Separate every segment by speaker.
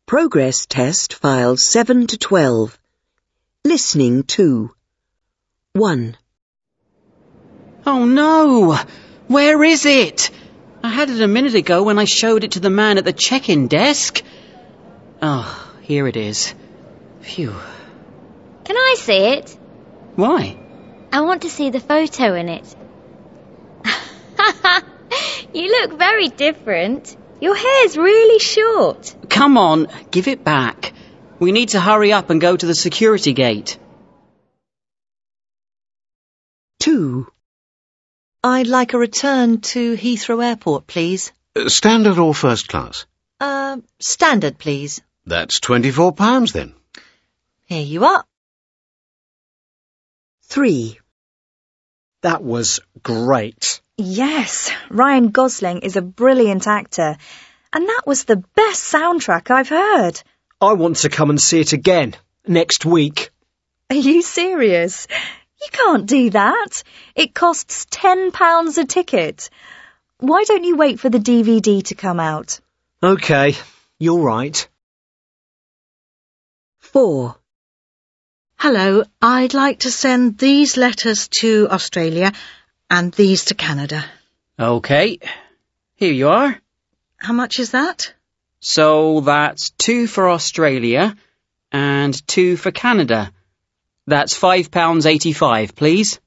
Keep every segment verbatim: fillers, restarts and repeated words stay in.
Speaker 1: Progress test files seven to twelve. Listening two. one.
Speaker 2: Oh no! Where is it? I had it a minute ago when I showed it to the man at the check-in desk. Oh, here it is. Phew.
Speaker 3: Can I see it?
Speaker 2: Why?
Speaker 3: I want to see the photo in it. You look very different. Your hair's really short.
Speaker 2: Come on, give it back. We need to hurry up and go to the security gate.
Speaker 1: two.
Speaker 4: I'd like a return to Heathrow Airport, please.
Speaker 5: Uh, Standard or first class?
Speaker 4: Uh, standard, please.
Speaker 5: That's twenty-four pounds then.
Speaker 4: Here you are.
Speaker 1: three.
Speaker 6: That was great.
Speaker 7: Yes, Ryan Gosling is a brilliant actor, and that was the best soundtrack I've heard.
Speaker 6: I want to come and see it again next week.
Speaker 7: Are you serious? You can't do that. It costs ten pounds a ticket. Why don't you wait for the D V D to come out?
Speaker 6: OK, you're right.
Speaker 1: four.
Speaker 8: Hello, I'd like to send these letters to Australia and these to Canada.
Speaker 2: OK, here you are.
Speaker 8: How much is that?
Speaker 2: So that's two for Australia and two for Canada. That's five pounds eighty-five, please.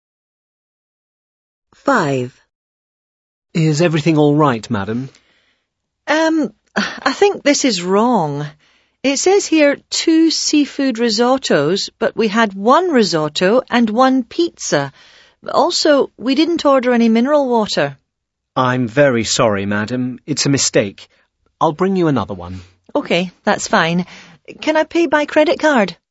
Speaker 1: five.
Speaker 6: Is everything all right, madam?
Speaker 4: Um, I think this is wrong. It says here two seafood risottos, but we had one risotto and one pizza. Also, we didn't order any mineral water.
Speaker 6: I'm very sorry, madam. It's a mistake. I'll bring you another one.
Speaker 4: OK, that's fine. Can I pay by credit card?